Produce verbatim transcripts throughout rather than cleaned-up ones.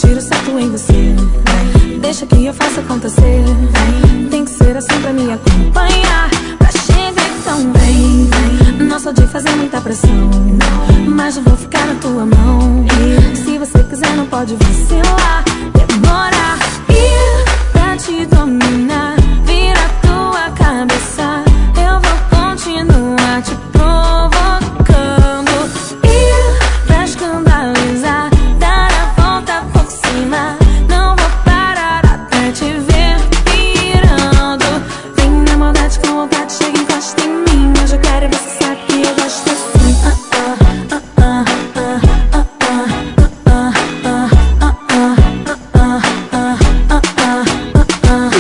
tiro certo em você. Deixa que eu faça acontecer. Tem que ser assim pra me acompanhar, pra chegar tão bem. Não sou de fazer muita pressão, mas eu vou ficar na tua mão. Se você quiser não pode vacilar, demora. E pra te dominar, vira tua cabeça, eu vou continuar te provocando. E pra escandalizar, dar a volta por cima, não vou parar até te ver pirando. Vem na maldade com vontade, chega e encosta em mim. Eu já quero e você sabe que eu gosto assim. Ah, ah, ah, ah, ah, ah, ah, ah, ah, ah, ah, ah, ah.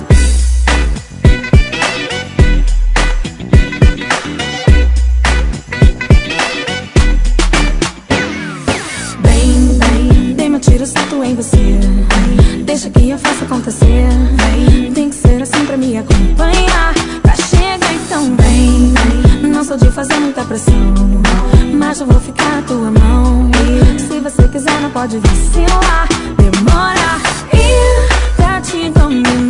Bem, bem, dei meu tiro certo em você. Deixa que eu faça acontecer. Tem que ser assim pra me acompanhar, pra chegar tão bem. Não sou de fazer muita pressão, mas eu vou ficar na tua mão. Se você quiser não pode vacilar, demora. E pra te dominar,